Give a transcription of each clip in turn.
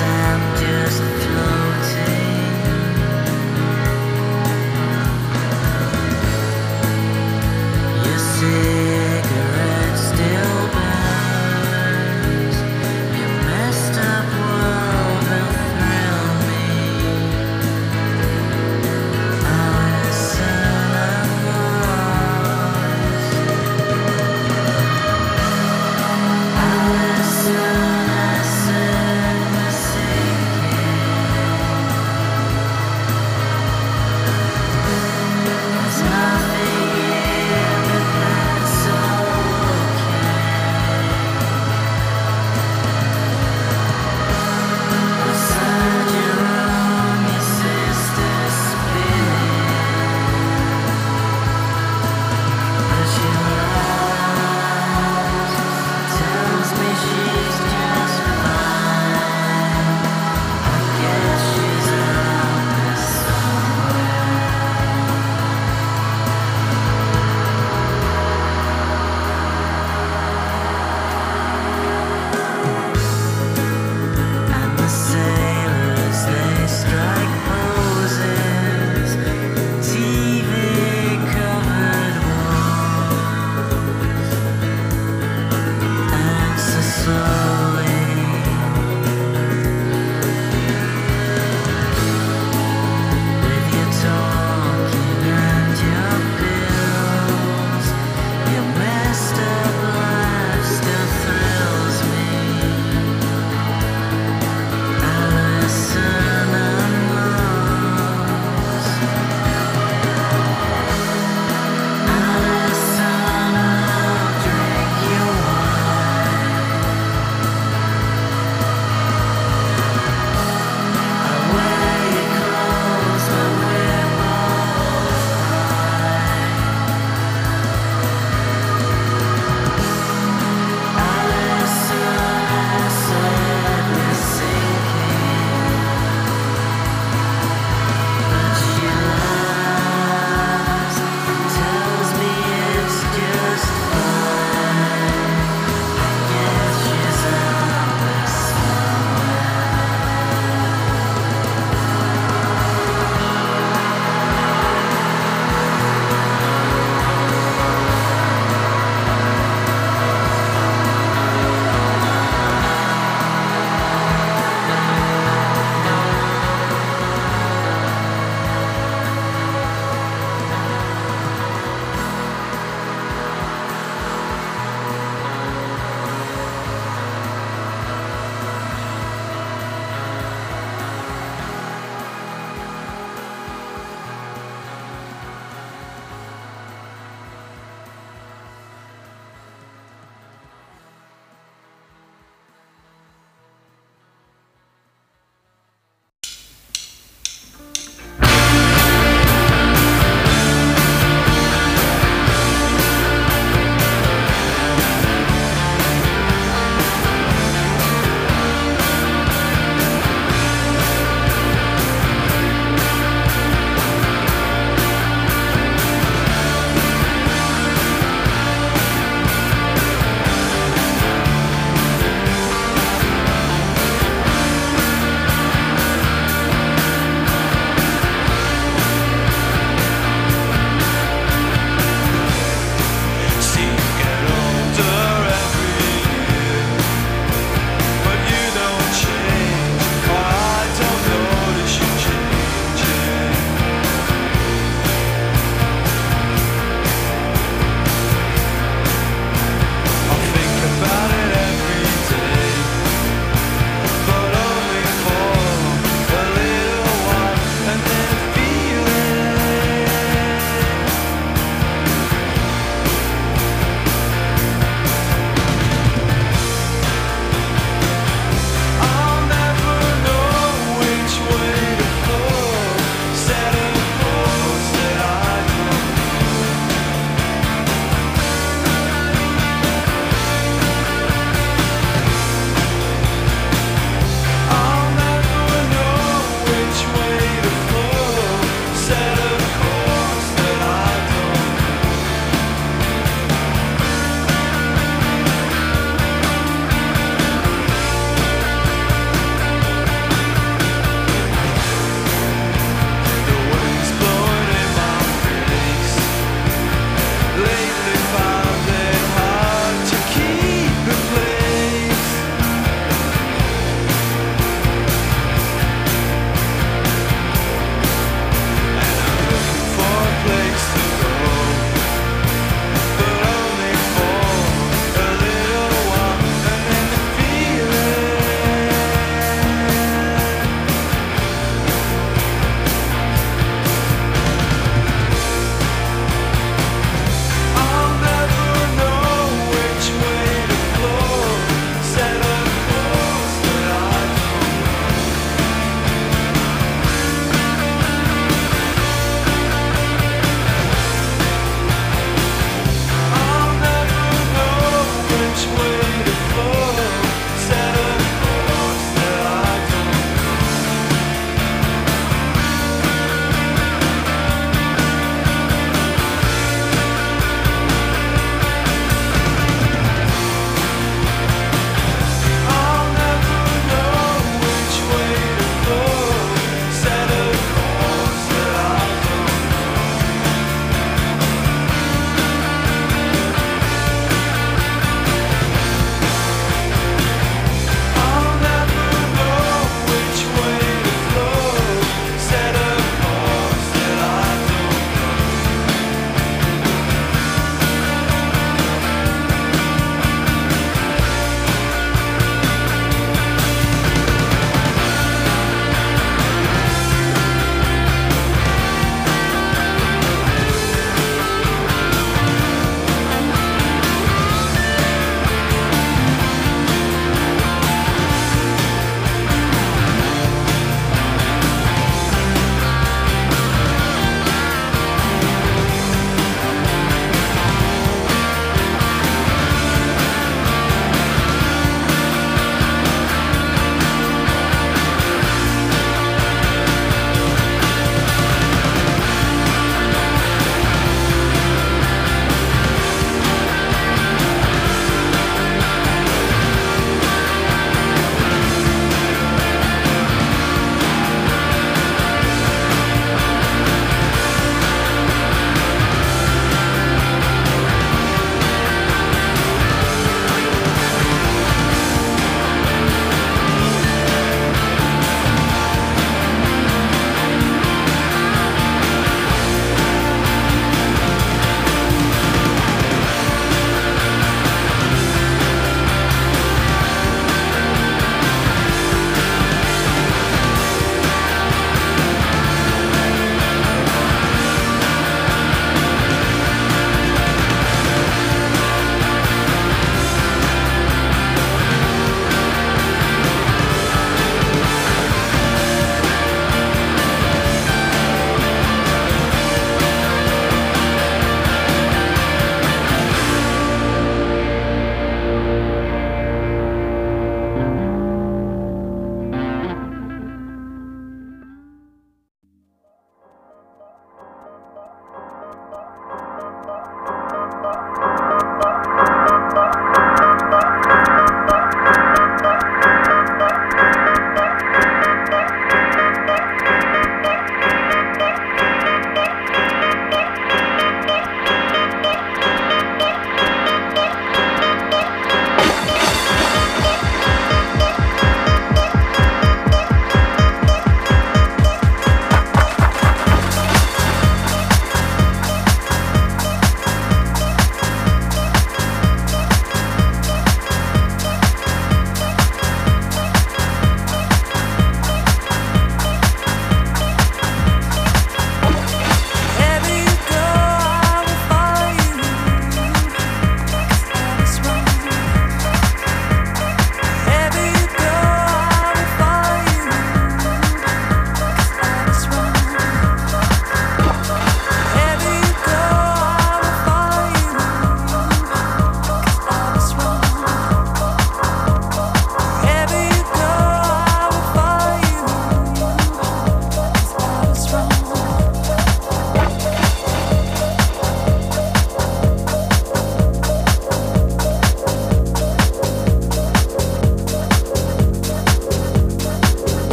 I'm just floating. Your cigarette still burns. Your messed up world will thrill me. I listen and lost. I listen, I sit, seeking.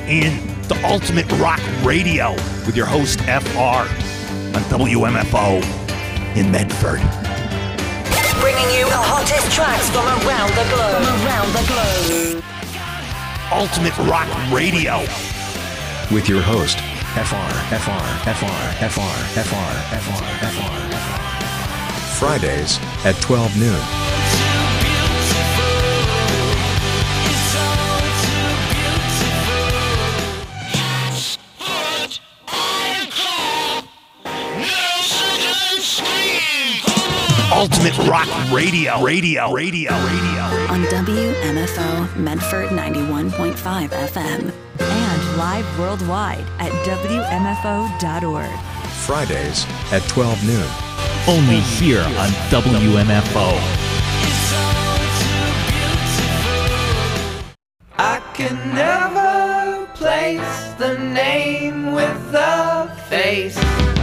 in the Ultimate Rock Radio with your host, FR, on WMFO in Medford. Bringing you the hottest tracks from around the globe. Ultimate Rock Radio with your host, FR. Fridays at 12 noon. Ultimate Rock Radio. On WMFO Medford 91.5 FM. And live worldwide at WMFO.org. Fridays at 12 noon. Only here on WMFO. I can never place the name with the face.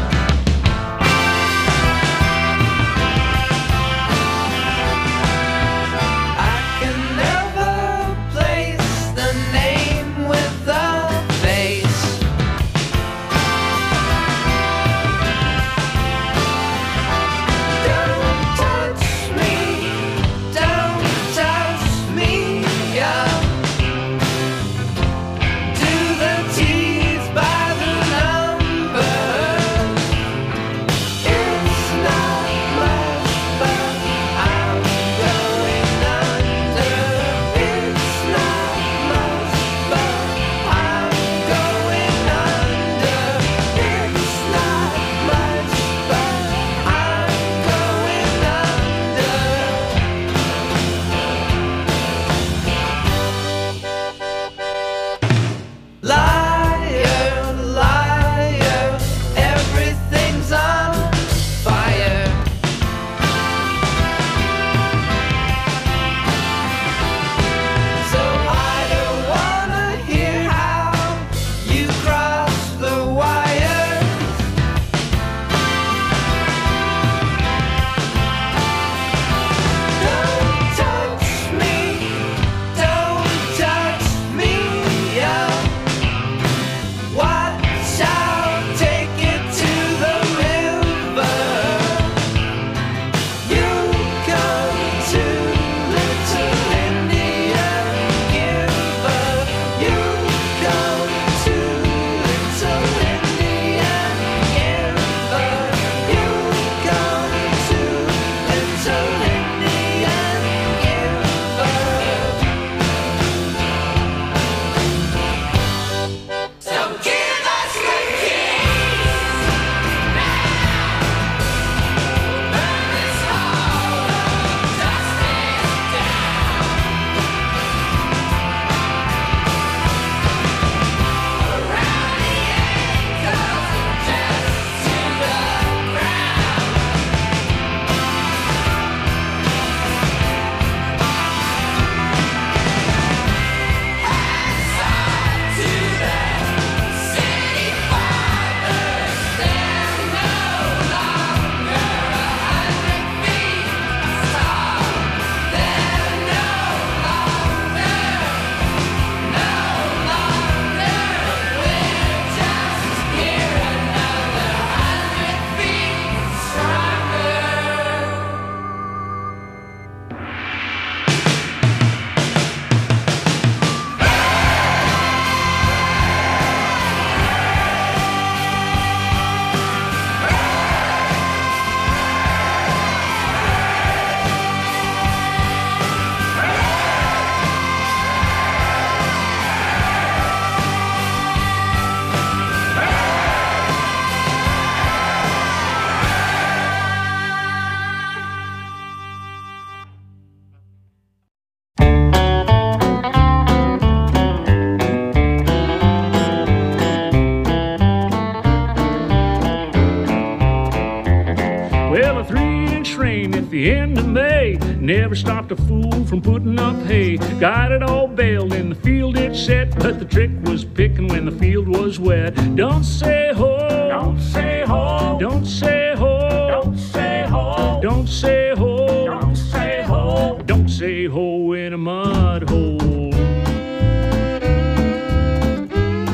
the end of May. Never stopped a fool from putting up hay. Got it all baled in the field it's set, but the trick was picking when the field was wet. Don't say ho, don't say ho, don't say ho, don't say ho, don't say ho, don't say ho, don't say ho in a mud hole.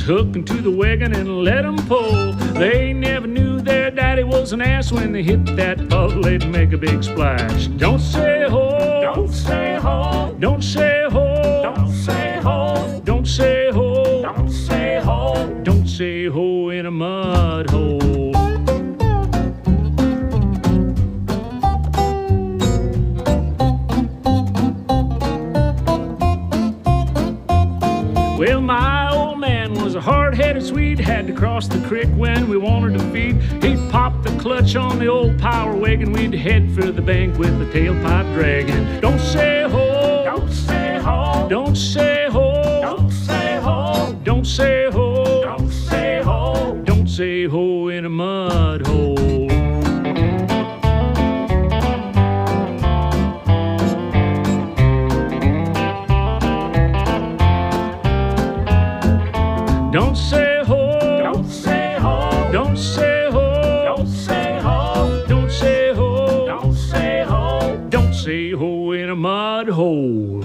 hook into the wagon and let 'em pull. They never knew their daddy was an ass when they hit that puddle. They'd make a big splash. Don't say ho, don't say ho, don't say ho, don't say ho, don't say ho, don't say ho, don't say ho in a mud hole. Well, my old man was a hard-headed Swede, had to cross the creek when we wanted to feed. He'd pop the clutch on the old power wagon, we'd head for the bank with the tailpipe dragging. Don't say ho, don't say ho, don't say ho, don't say ho, don't say ho, don't say ho, don't say ho in a mud hole. Don't say ho, don't say ho, don't say ho, don't say ho, don't say ho, don't say ho, don't say ho in a mud hole.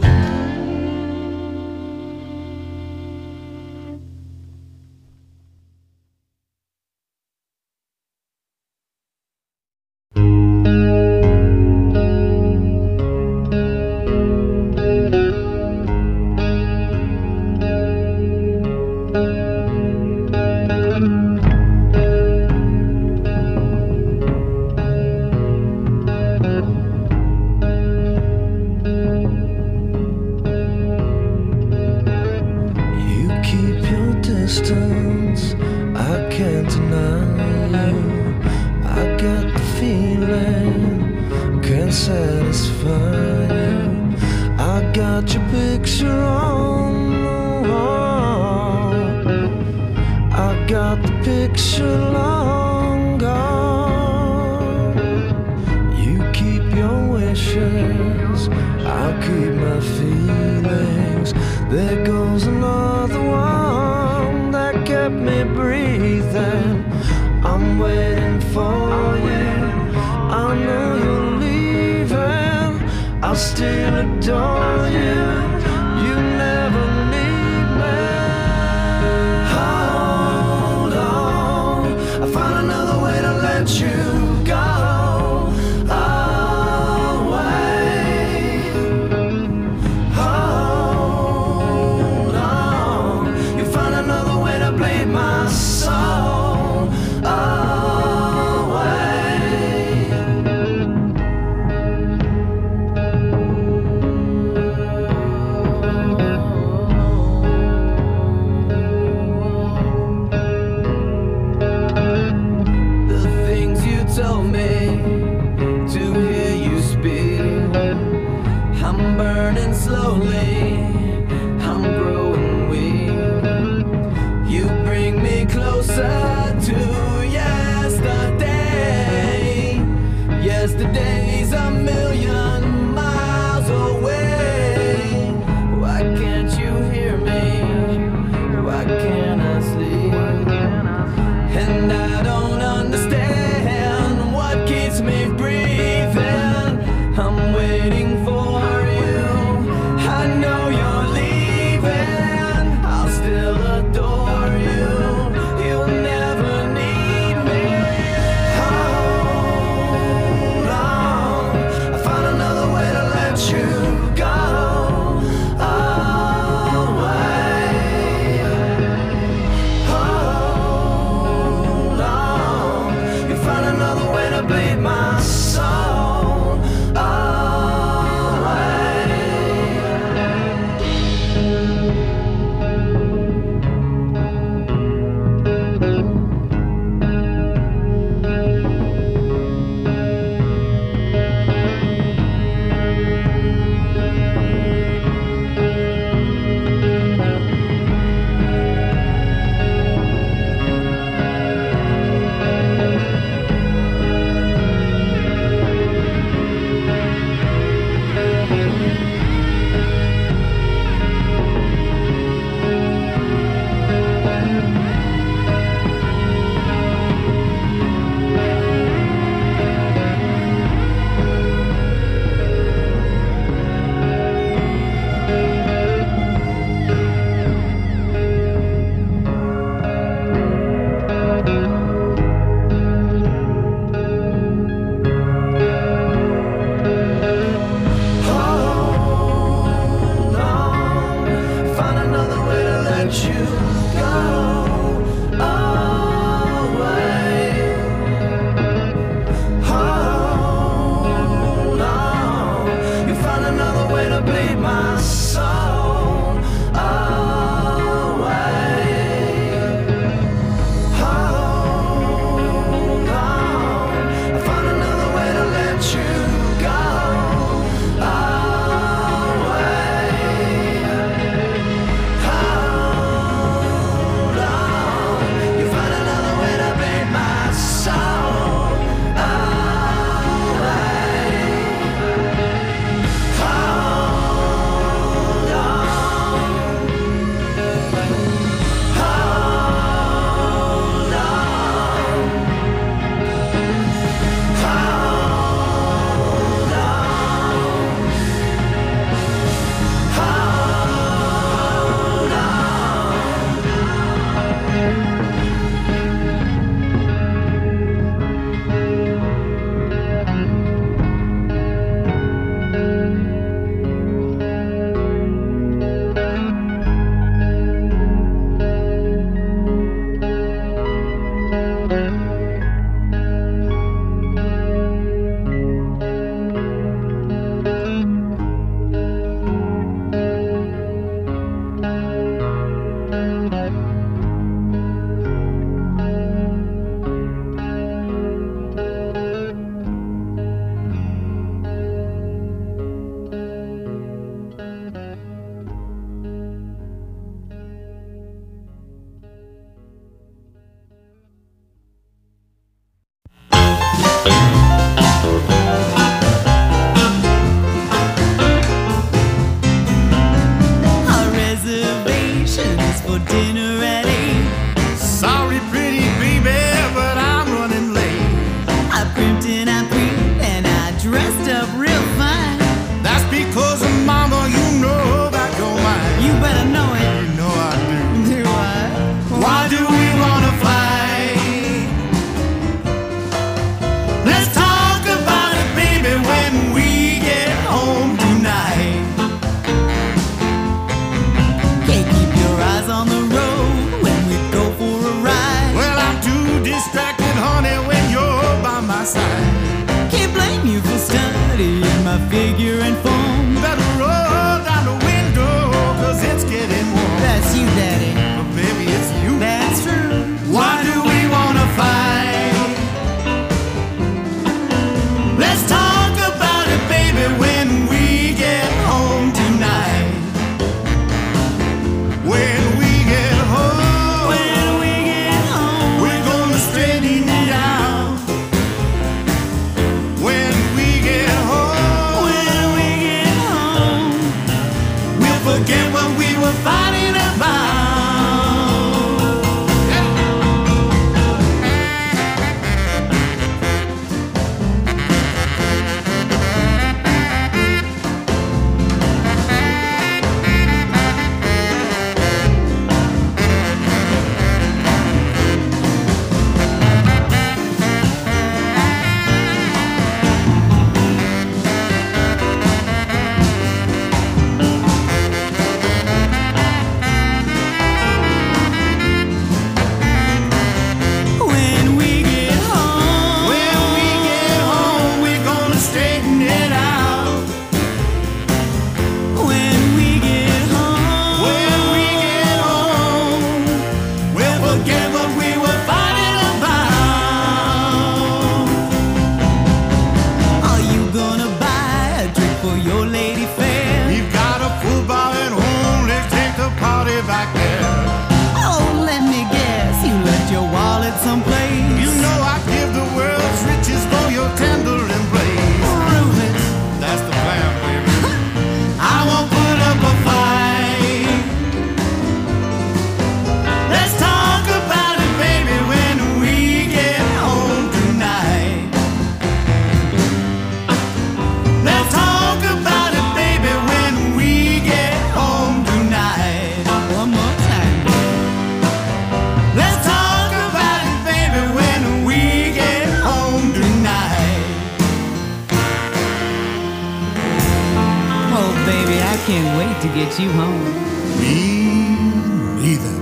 can't wait to get you home. Me neither.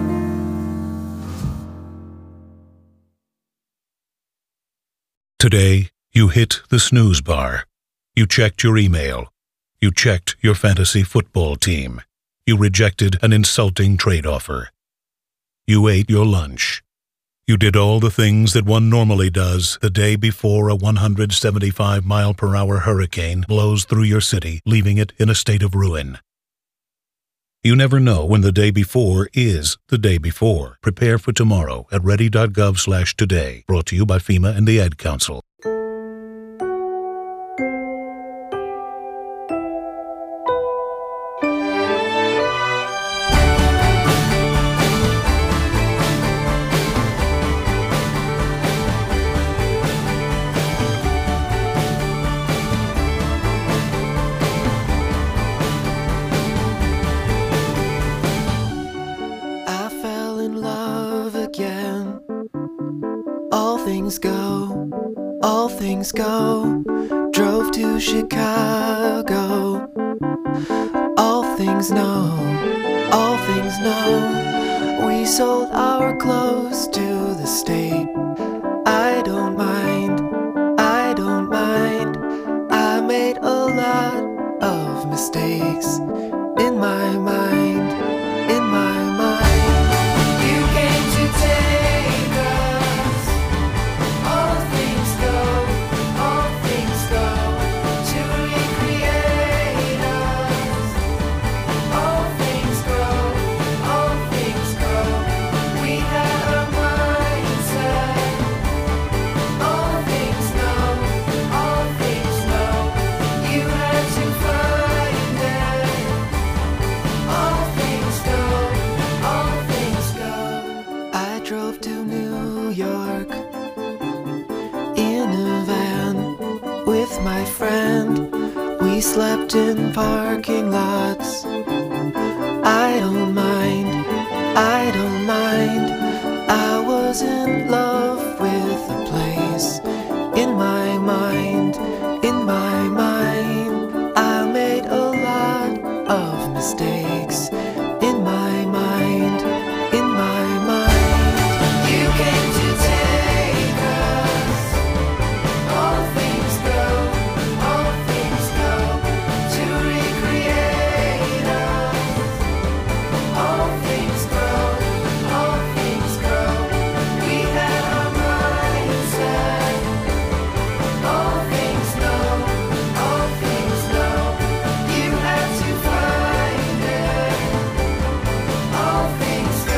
Today, you hit the snooze bar. You checked your email. You checked your fantasy football team. You rejected an insulting trade offer. You ate your lunch. You did all the things that one normally does the day before a 175-mile-per-hour hurricane blows through your city, leaving it in a state of ruin. You never know when the day before is the day before. Prepare for tomorrow at ready.gov/today. Brought to you by FEMA and the Ad Council. All things go. Drove to Chicago. All things know. We sold our clothes to the state. I don't mind. I made a lot of mistakes in my mind. You came to take us. All things go to recreate us. All things go. We had a mindset. All things know. You had to find it. All things go. I drove to New York in a van with my friend. We slept in parking lots. I don't mind. I was in love with the place. In my mind. I made a lot of mistakes. In my mind. You came to take us. All things go to recreate us. All things go. We had our mindset. All things know. You had to find it. All things go.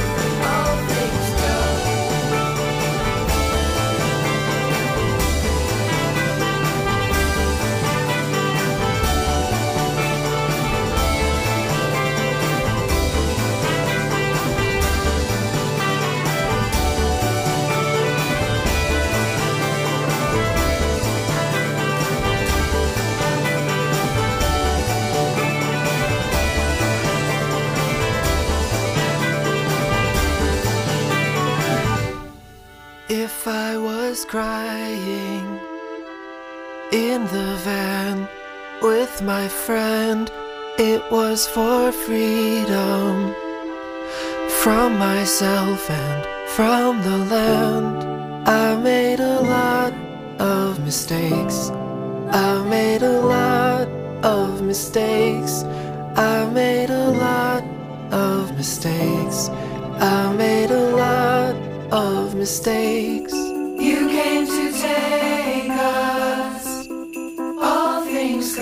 If I was crying in the van with my friend, it was for freedom from myself and from the land. I made a lot of mistakes. I made a lot of mistakes. I made a lot of mistakes. I made a lot of mistakes. You came to take us. All things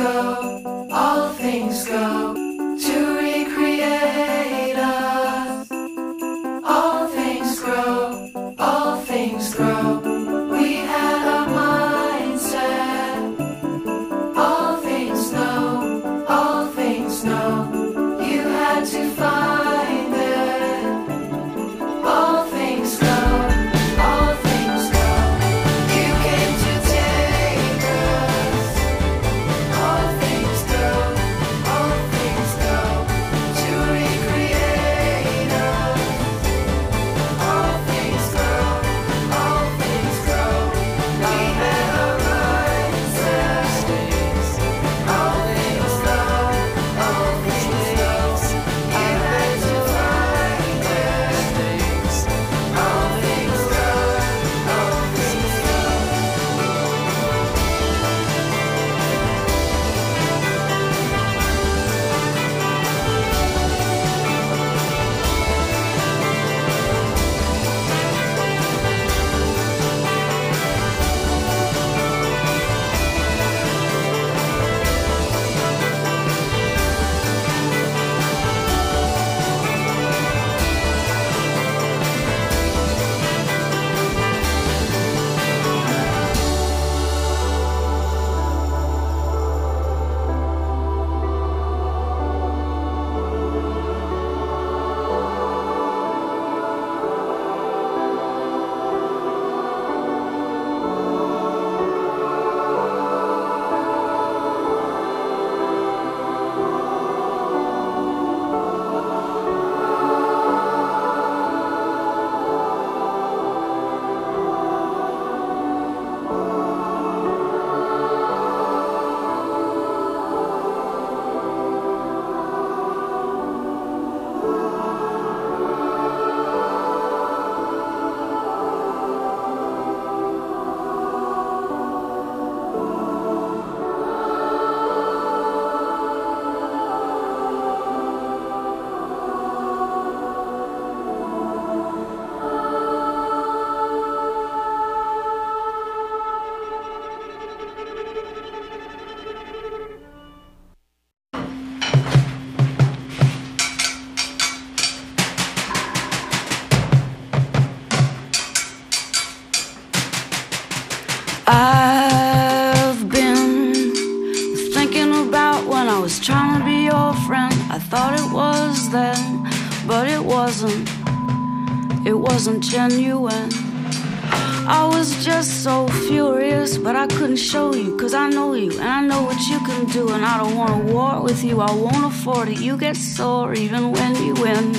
go to recreate us. All things grow. We had a mindset. All things know. You had to find it. All things go. You came to take us. All things go. trying to be your friend. I thought it was then, but it wasn't. It wasn't genuine. I was just so furious, but I couldn't show you, 'cause I know you, and I know what you can do, and I don't want to war with you, I won't afford it. You get sore even when you win.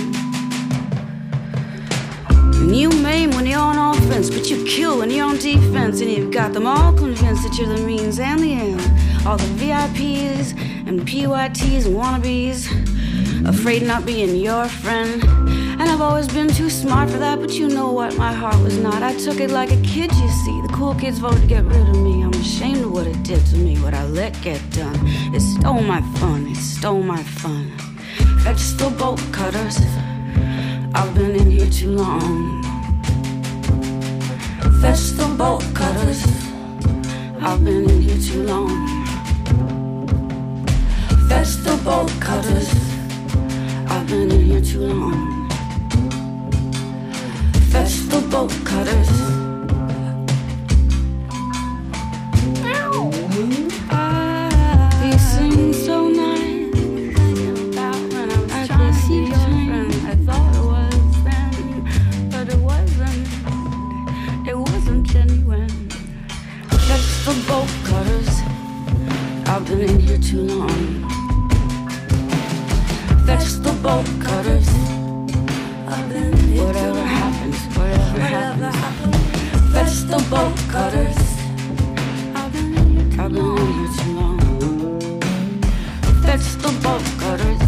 And you maim when you're on offense, but you kill when you're on defense, and you've got them all convinced that you're the means and the end. All the VIPs and PYTs and wannabes, afraid of not being your friend. And I've always been too smart for that, but you know what, my heart was not. I took it like a kid, you see. The cool kids voted to get rid of me. I'm ashamed of what it did to me, what I let get done. It stole my fun, it stole my fun. Fetch the bolt cutters, I've been in here too long. Fetch the bolt cutters, I've been in here too long. Fetch the bolt cutters, I've been in here too long. Fetch the bolt cutters. You sing so nice. When I was trying to be your friend, I thought it was then, but it wasn't. It wasn't genuine. Fetch the bolt cutters. I've been in here too long. Fetch the bolt cutters. Whatever happens, whatever happens. Fetch the bolt cutters. I've been in here too long. Fetch the bolt cutters.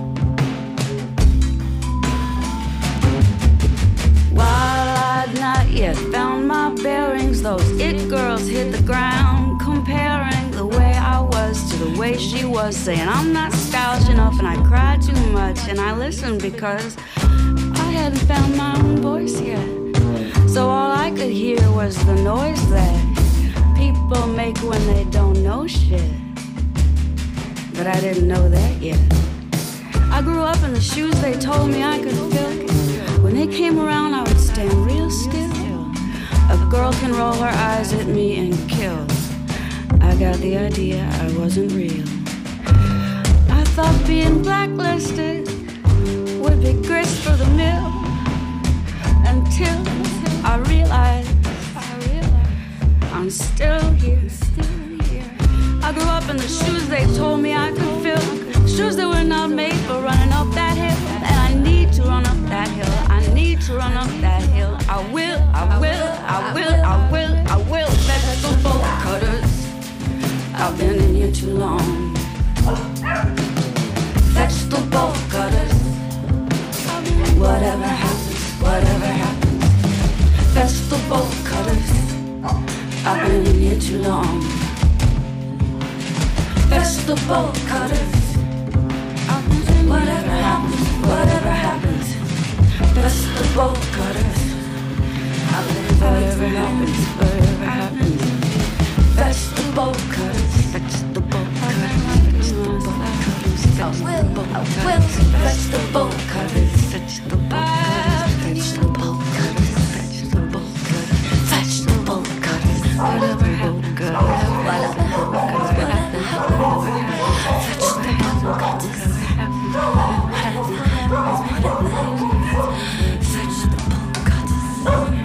While I'd not yet found my bearings, those it girls hit the ground, comparing the way I was to the way she was, saying I'm not stylish enough and I cry too much, and I listened because I hadn't found my own voice yet. So all I could hear was the noise that people make when they don't know shit. But I didn't know that yet. I grew up in the shoes they told me I could fill. When they came around, I would stand real still. A girl can roll her eyes at me and kill. I got the idea I wasn't real. I thought being blacklisted would be grist for the mill, until I realized I'm still here. I grew up in the shoes they told me I could fill, shoes that were not made for running up that hill, and I need to run up that hill. I need to run up that hill. I will, I will, I will, I will, I will. Fetch the bolt cutters. I've been in here too long. Fetch the bolt cutters. Whatever happens, whatever happens. Fetch the bolt cutters. I've been in here too long. Fetch the bolt cutters. Whatever happens, whatever happens. Fetch the bolt cutters. Whatever happens, whatever happens. Fetch the bolt cutters. Fetch the bolt cutters. Fetch the bolt cutters. I will. Fetch the bolt cutters. Fetch the bolt cutters. Fetch the bolt cutters. Fetch the bolt cutters. Fetch the bolt cutters. Whatever happens, whatever happens, whatever happens. Fetch the bolt cutters. Fetch the bolt cutters.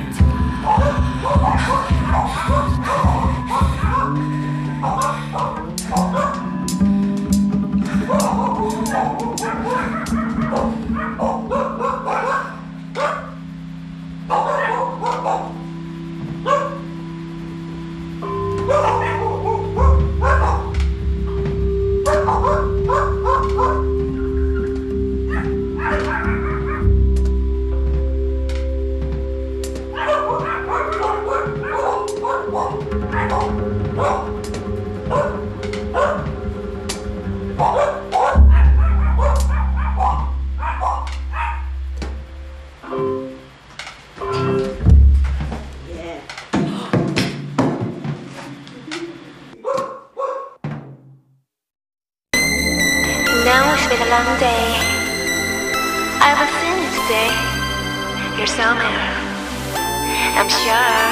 Now it's been a long day. I will see you today. Here somewhere, I'm sure.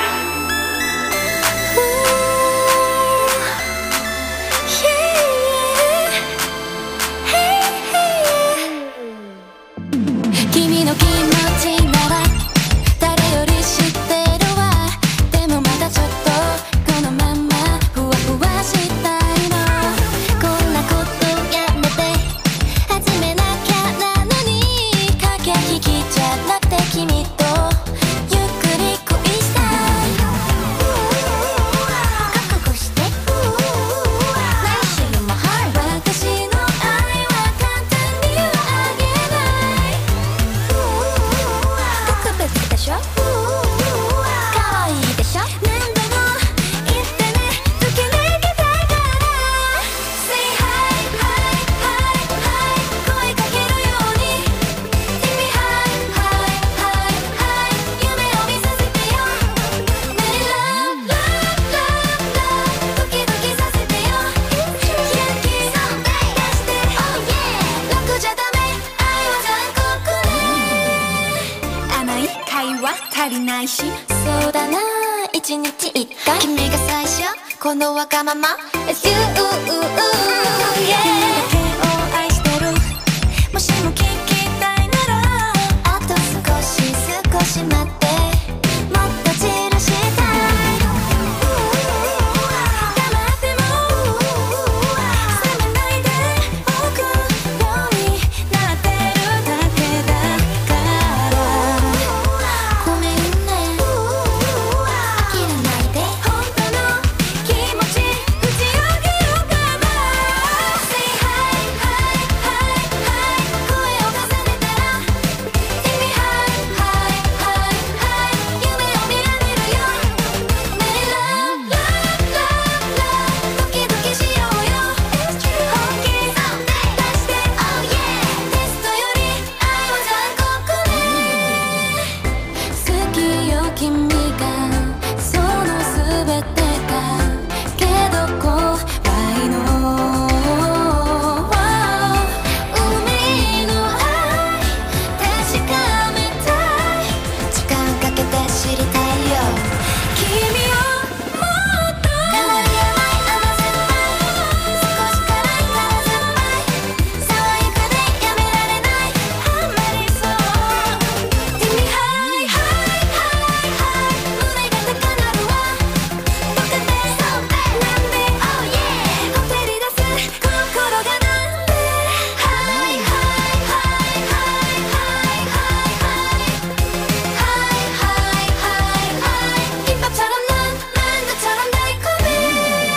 Ooh, yeah. 配信そうだな一日一回君が最初このわがまま It's you、君だけを愛してるもしも聞きたいならあと少し待ってもっと散らしたい黙っても冷めないでおくようになってるだけだからごめんね切らないで本当の気持ち打ち上げようかな Say hi hi hi hi 声を重ねたら Say me hi hi hi hi 夢を見られるよねえ Love love love love ドキドキしようよ本気出して Oh yeah テストより愛は残酷ね好きよ君がその全てがけど怖いの海の愛確かめたい時間かけて知りたいよ君をもっと変わりやない甘酸っぱい少し辛いから酸っぱい爽やかでやめられないハマりそう Tell me hi hi hi hi 胸が高鳴るわとかってそうなんで Oh yeah ほてり出す心がなんで Hi hi hi hi hi hi hi hi hi 김밥처럼 난 만두처럼 달콤해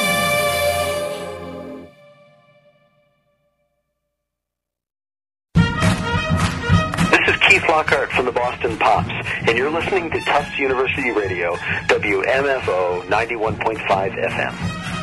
This is Keith Lockhart from the Boston Pops, and you're listening to Tufts University Radio, WMFO 91.5 FM.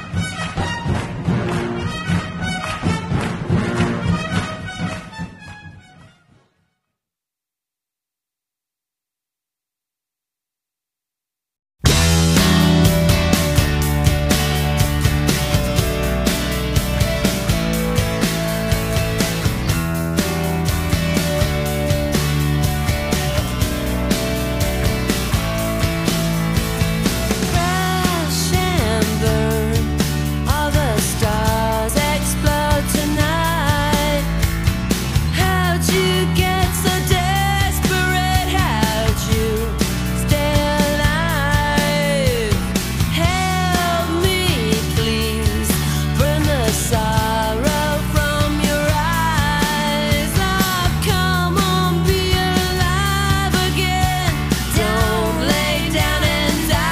Crash and burn, all the stars explode tonight. How'd you get so desperate? How'd you stay alive? Help me, please, burn the sorrow from your eyes. Oh, come on, be alive again. Don't lay down and die.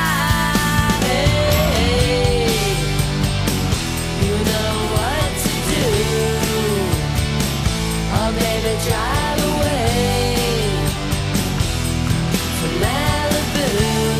You know what to do. Oh, baby, drive away from Malibu.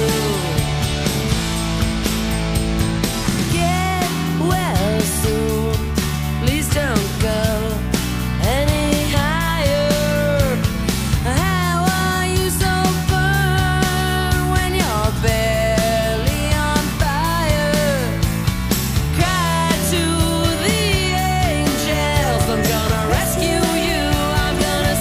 Get well soon. Please don't go any higher. How are you so burned when you're barely on fire? Cry to the angels. I'm gonna rescue you. I'm gonna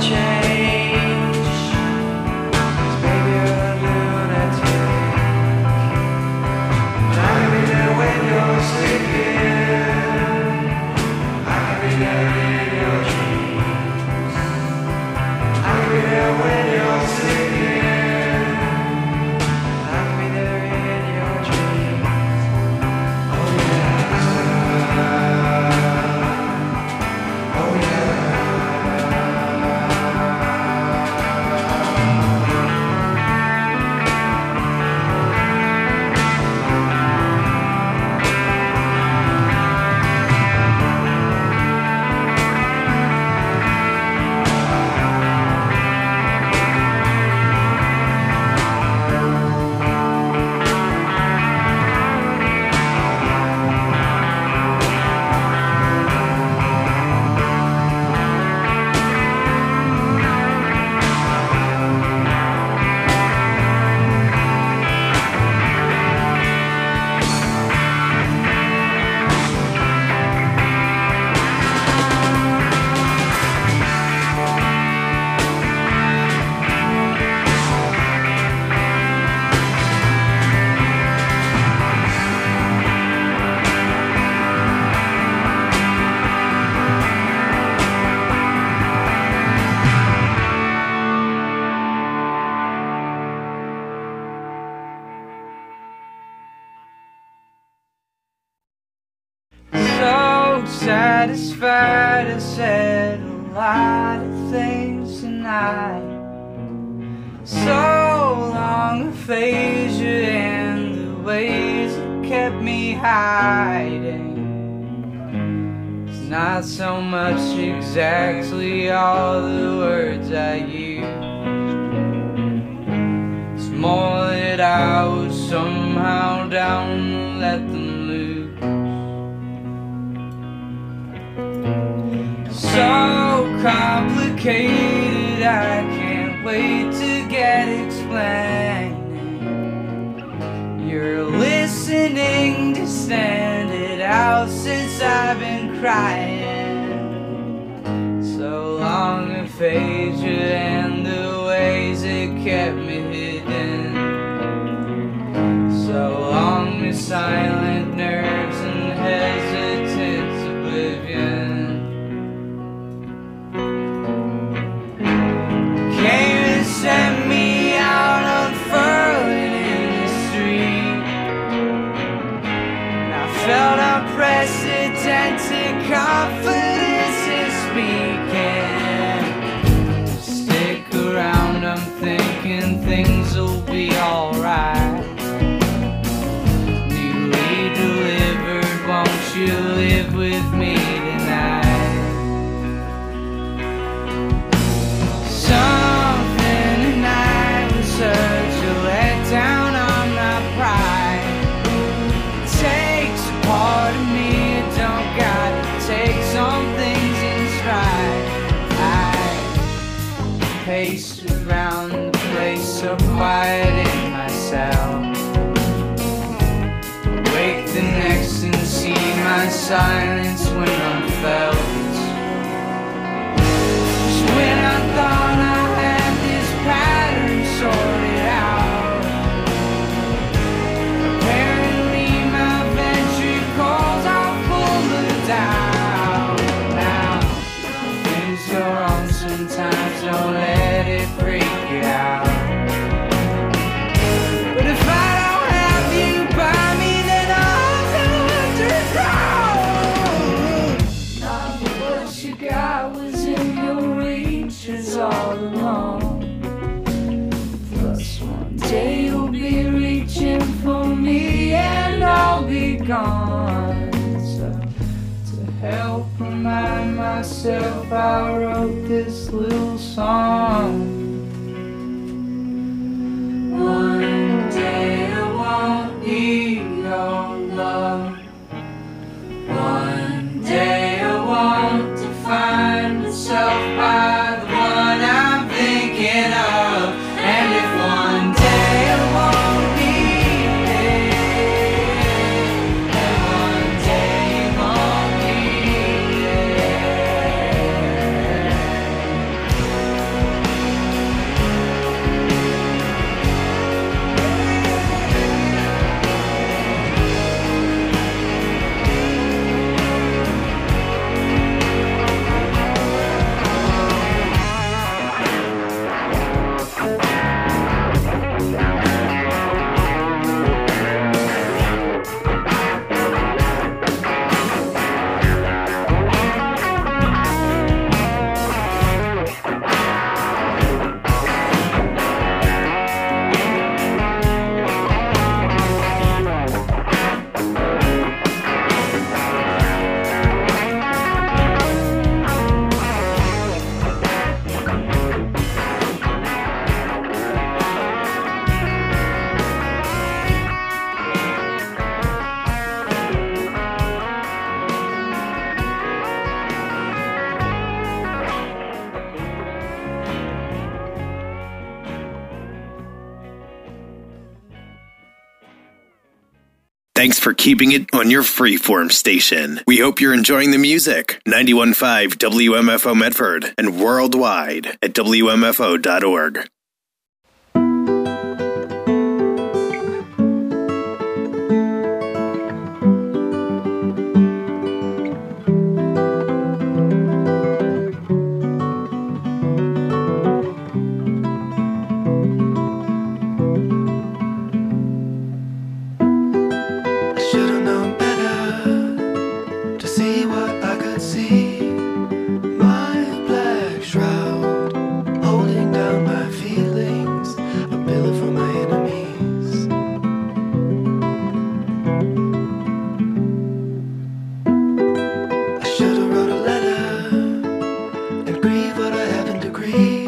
change. 'Cause baby, you're a lunatic. But I can be there when you're sleeping. I can be there in your dreams. I can be there when you're sleeping. I can be there in your dreams. Oh yeah. Oh yeah. So satisfied, I said a lot of things tonight. So long aphasia and the ways it kept me hiding. It's not so much exactly all the words I use. It's more that I was somehow down to let them loose. So complicated, I can't wait to get explaining. You're listening to stand it out since I've been crying. So long aphasia and the ways it kept me hidden. So long the silent nerves and hesitant oblivion. Came and sent me out unfurling in the street. And I felt unprecedented confidence in speaking. Stick around, I'm thinking things will be alright. Newly delivered, won't you live with me tonight? Something tonight was such a letdown on my pride. It takes a part of me, it don't gotta take some things in stride. I paced around the place so quiet in myself. Wake the next and see my silence when I'm felt. When I thought I had this pattern sorted out, apparently my ventricles are full of doubt. Now, things go wrong sometimes, don't let it freak you out. But if I don't have you by me, then I'll go underground. Not what you got was in your reaches all along. Plus one day you'll be reaching for me and I'll be gone. So to help remind myself, I wrote this little song. One day I won't need your love. One day I won't define myself by the one I'm thinking of. And if one day I won't need it, and one day you won't need it. Thanks for keeping it on your freeform station. We hope you're enjoying the music. 91.5 WMFO Medford and worldwide at WMFO.org. Grieve what I haven't to grieve.